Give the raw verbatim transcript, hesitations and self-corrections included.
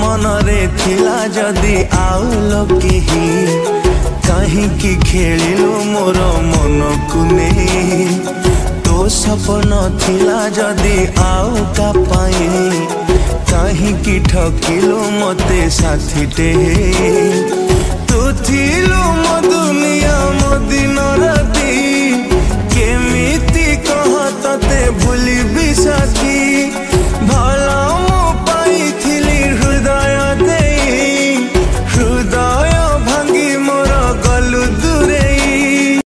मन रे थिला जदि आउल केही कहीं खेलिलु मोर मन को नहीं तो सपन थिला जदि आउ का पाई कहीं ठकिलु मते साथीटे।